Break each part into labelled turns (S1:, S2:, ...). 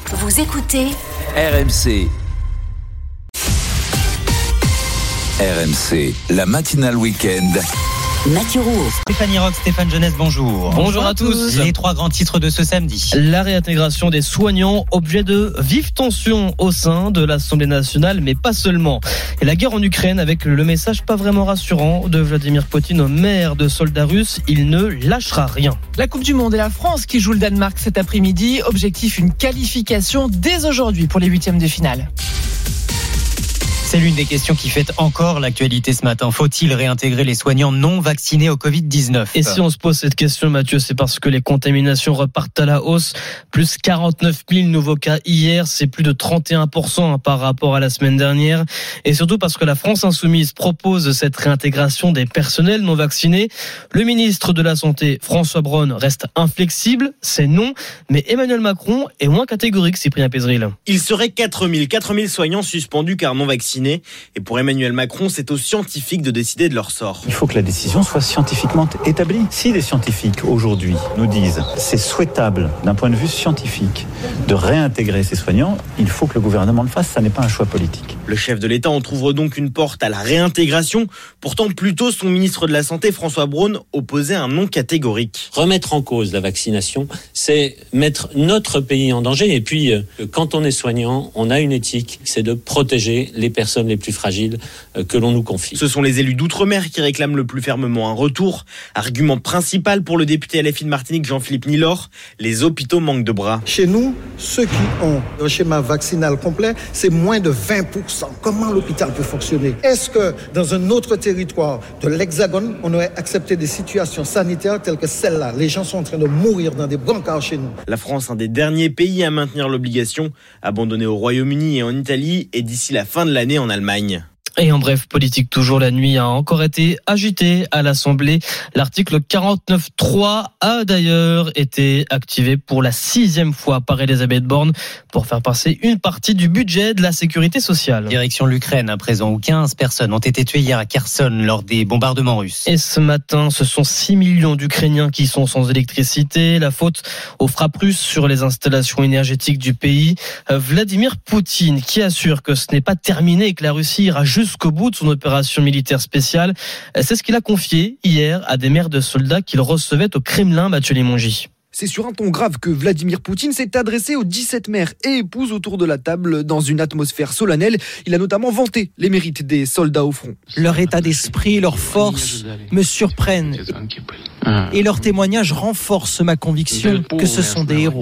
S1: Vous écoutez
S2: RMC. RMC, la matinale week-end.
S1: Mathieu Rouault.
S3: Stéphanie Roch, Stéphane Jeunesse, bonjour.
S4: Bonjour à tous.
S3: Les trois grands titres de ce samedi.
S4: La réintégration des soignants, objet de vives tensions au sein de l'Assemblée nationale, mais pas seulement. Et la guerre en Ukraine avec le message pas vraiment rassurant de Vladimir Poutine aux maires de soldats russes, il ne lâchera rien.
S5: La Coupe du Monde et la France qui joue le Danemark cet après-midi. Objectif, une qualification dès aujourd'hui pour les huitièmes de finale.
S3: C'est l'une des questions qui fait encore l'actualité ce matin. Faut-il réintégrer les soignants non vaccinés au Covid-19 ?
S4: Et si on se pose cette question, Mathieu, c'est parce que les contaminations repartent à la hausse. Plus 49 000 nouveaux cas hier, c'est plus de 31% par rapport à la semaine dernière. Et surtout parce que la France Insoumise propose cette réintégration des personnels non vaccinés. Le ministre de la Santé, François Braun, reste inflexible, c'est non. Mais Emmanuel Macron est moins catégorique, Cyprien Pézeril.
S6: Il serait 4 000 soignants suspendus car non vaccinés. Et pour Emmanuel Macron, c'est aux scientifiques de décider de leur sort.
S7: Il faut que la décision soit scientifiquement établie. Si des scientifiques aujourd'hui nous disent c'est souhaitable d'un point de vue scientifique de réintégrer ces soignants, il faut que le gouvernement le fasse, ça n'est pas un choix politique.
S6: Le chef de l'État entrouvre donc une porte à la réintégration. Pourtant, plus tôt, son ministre de la Santé, François Braun, opposait un non catégorique.
S8: Remettre en cause la vaccination, c'est mettre notre pays en danger. Et puis, quand on est soignant, on a une éthique, c'est de protéger les personnes les plus fragiles que l'on nous confie.
S6: Ce sont les élus d'outre-mer qui réclament le plus fermement un retour. Argument principal pour le député LFI de Martinique, Jean-Philippe Nilor, les hôpitaux manquent de bras.
S9: Chez nous, ceux qui ont un schéma vaccinal complet, c'est moins de 20%. Comment l'hôpital peut fonctionner ? Est-ce que dans un autre territoire de l'Hexagone, on aurait accepté des situations sanitaires telles que celle-là ? Les gens sont en train de mourir dans des brancards chez nous.
S6: La France, un des derniers pays à maintenir l'obligation, abandonnée au Royaume-Uni et en Italie, et d'ici la fin de l'année en Allemagne.
S4: Et en bref, politique toujours, la nuit a encore été agitée à l'Assemblée. L'article 49.3 a d'ailleurs été activé pour la 6e fois par Elisabeth Borne pour faire passer une partie du budget de la sécurité sociale.
S3: Direction l'Ukraine à présent, où 15 personnes ont été tuées hier à Kherson lors des bombardements russes.
S4: Et ce matin, ce sont 6 millions d'Ukrainiens qui sont sans électricité. La faute aux frappes russes sur les installations énergétiques du pays. Vladimir Poutine qui assure que ce n'est pas terminé et que la Russie ira jusqu'au bout de son opération militaire spéciale. C'est ce qu'il a confié hier à des mères de soldats qu'il recevait au Kremlin, Mathieu Limongi.
S10: C'est sur un ton grave que Vladimir Poutine s'est adressé aux 17 mères et épouses autour de la table dans une atmosphère solennelle. Il a notamment vanté les mérites des soldats au front.
S11: Leur état d'esprit, leur force me surprennent. Et leur témoignage renforce ma conviction que ce sont des héros.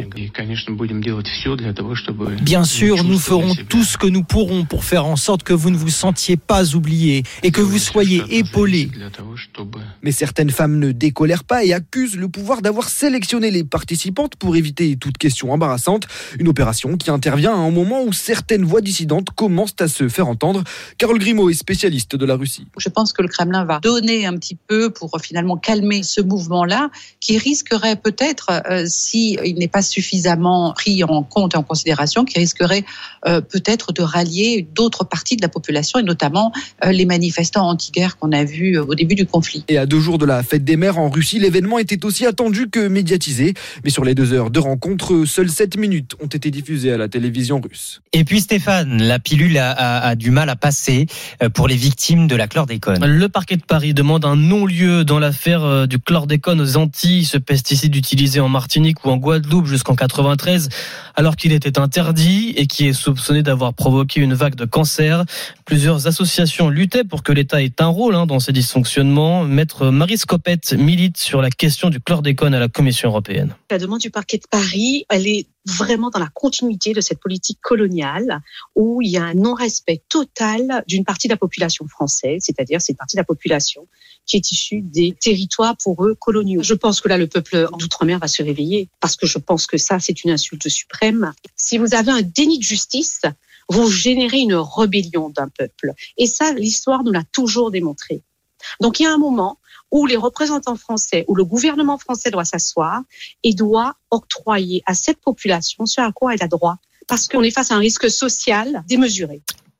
S11: Bien sûr, nous ferons tout ce que nous pourrons pour faire en sorte que vous ne vous sentiez pas oubliés et que vous soyez épaulés.
S10: Mais certaines femmes ne décolèrent pas et accusent le pouvoir d'avoir sélectionné les participantes pour éviter toute question embarrassante. Une opération qui intervient à un moment où certaines voix dissidentes commencent à se faire entendre. Carole Grimaud est spécialiste de la Russie.
S12: Je pense que le Kremlin va donner un petit peu pour finalement calmer ce mouvement-là qui risquerait peut-être, s'il n'est pas suffisamment pris en compte et en considération, qui risquerait peut-être de rallier d'autres parties de la population et notamment les manifestants anti-guerre qu'on a vus au début du conflit.
S10: Et à 2 jours de la fête des mères en Russie, l'événement était aussi attendu que médiatisé. Mais sur les 2 heures de rencontre, seules 7 minutes ont été diffusées à la télévision russe.
S3: Et puis Stéphane, la pilule a du mal à passer pour les victimes de la chlordécone.
S4: Le parquet de Paris demande un non-lieu dans l'affaire du chlordécone aux Antilles, ce pesticide utilisé en Martinique ou en Guadeloupe jusqu'en 93, alors qu'il était interdit et qui est soupçonné d'avoir provoqué une vague de cancer. Plusieurs associations luttaient pour que l'État ait un rôle dans ces dysfonctionnements. Maître Marie Scopette milite sur la question du chlordécone à la Commission européenne.
S13: La demande du parquet de Paris, elle est vraiment dans la continuité de cette politique coloniale où il y a un non-respect total d'une partie de la population française, c'est-à-dire cette partie de la population qui est issue des territoires pour eux coloniaux. Je pense que là, le peuple d'outre-mer va se réveiller parce que je pense que ça, c'est une insulte suprême. Si vous avez un déni de justice, vous générez une rébellion d'un peuple. Et ça, l'histoire nous l'a toujours démontré. Donc il y a un moment où les représentants français, où le gouvernement français doit s'asseoir et doit octroyer à cette population ce à quoi elle a droit, parce qu'on est face à un risque social démesuré.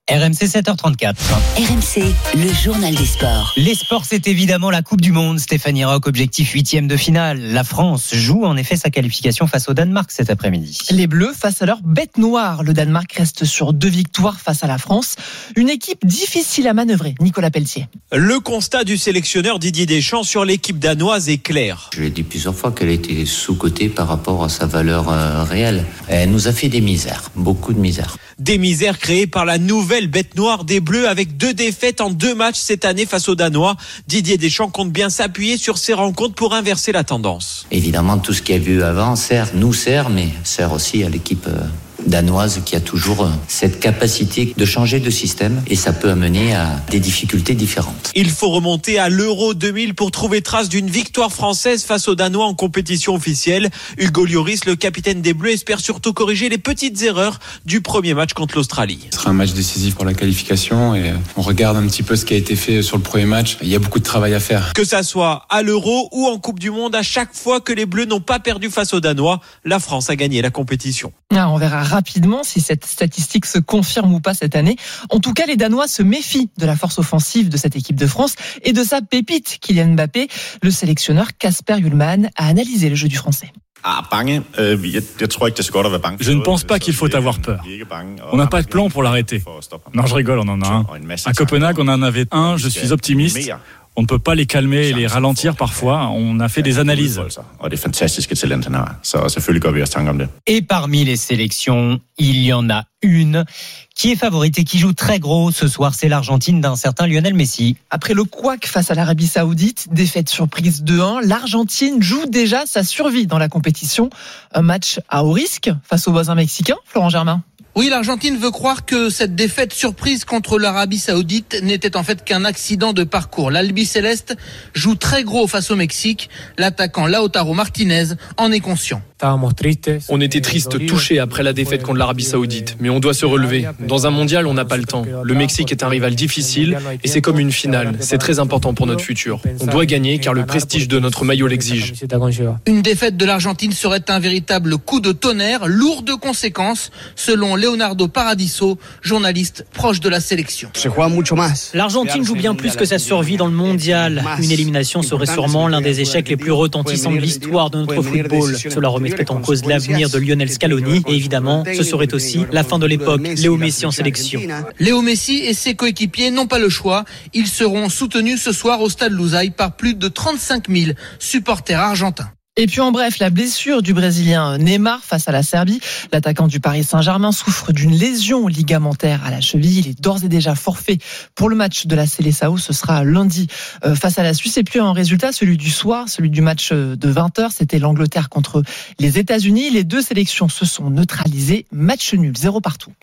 S3: RMC 7h34.
S1: RMC, le journal des sports.
S3: Les sports, c'est évidemment la Coupe du Monde. Stéphanie Roch, objectif 8e de finale. La France joue en effet sa qualification face au Danemark cet après-midi.
S5: Les Bleus face à leur bête noire. Le Danemark reste sur 2 victoires face à la France. Une équipe difficile à manœuvrer. Nicolas Pelletier.
S14: Le constat du sélectionneur Didier Deschamps sur l'équipe danoise est clair.
S15: Je l'ai dit plusieurs fois qu'elle était sous-cotée par rapport à sa valeur réelle. Elle nous a fait des misères, beaucoup de misères.
S14: Des misères créées par la nouvelle bête noire des Bleus avec 2 défaites en 2 matchs cette année face aux Danois. Didier Deschamps compte bien s'appuyer sur ces rencontres pour inverser la tendance.
S15: Évidemment, tout ce qu'il y a eu avant nous sert, mais sert aussi à l'équipe danoise qui a toujours cette capacité de changer de système et ça peut amener à des difficultés différentes.
S14: Il faut remonter à l'Euro 2000 pour trouver trace d'une victoire française face aux Danois en compétition officielle. Hugo Lloris, le capitaine des Bleus, espère surtout corriger les petites erreurs du premier match contre l'Australie.
S16: Ce sera un match décisif pour la qualification et on regarde un petit peu ce qui a été fait sur le premier match. Il y a beaucoup de travail à faire.
S14: Que ça soit à l'Euro ou en Coupe du Monde, à chaque fois que les Bleus n'ont pas perdu face aux Danois, la France a gagné la compétition.
S5: On verra rapidement si cette statistique se confirme ou pas cette année. En tout cas, les Danois se méfient de la force offensive de cette équipe de France et de sa pépite, Kylian Mbappé. Le sélectionneur Kasper Hjulmand a analysé le jeu du Français.
S17: Je ne pense pas qu'il faut avoir peur. On n'a pas de plan pour l'arrêter. Non, je rigole, on en a un. À Copenhague, on en avait un, je suis optimiste. On ne peut pas les calmer et les ralentir parfois. On a fait des analyses.
S3: Et parmi les sélections, il y en a une qui est favorite et qui joue très gros ce soir. C'est l'Argentine d'un certain Lionel Messi.
S5: Après le couac face à l'Arabie Saoudite, défaite surprise 2-1, l'Argentine joue déjà sa survie dans la compétition. Un match à haut risque face aux voisins mexicains. Florent Germain.
S18: Oui, l'Argentine veut croire que cette défaite surprise contre l'Arabie Saoudite n'était en fait qu'un accident de parcours. L'Albiceleste joue très gros face au Mexique. L'attaquant Lautaro Martinez en est conscient.
S19: On était triste, touché après la défaite contre l'Arabie Saoudite, mais on doit se relever. Dans un mondial, on n'a pas le temps. Le Mexique est un rival difficile et c'est comme une finale. C'est très important pour notre futur. On doit gagner car le prestige de notre maillot l'exige.
S18: Une défaite de l'Argentine serait un véritable coup de tonnerre, lourd de conséquences, selon Leonardo Paradiso, journaliste proche de la sélection.
S20: L'Argentine joue bien plus que sa survie dans le mondial. Une élimination serait sûrement l'un des échecs les plus retentissants de l'histoire de notre football. Cela remettrait en cause l'avenir de Lionel Scaloni et évidemment, ce serait aussi la fin de l'époque Léo Messi en sélection.
S18: Léo Messi et ses coéquipiers n'ont pas le choix. Ils seront soutenus ce soir au stade Lusail par plus de 35 000 supporters argentins.
S5: Et puis en bref, la blessure du Brésilien Neymar face à la Serbie. L'attaquant du Paris Saint-Germain souffre d'une lésion ligamentaire à la cheville. Il est d'ores et déjà forfait pour le match de la Seleção. Ce sera lundi face à la Suisse. Et puis un résultat, celui du soir, celui du match de 20h, c'était l'Angleterre contre les États-Unis. Les 2 sélections se sont neutralisées. Match nul, 0 partout.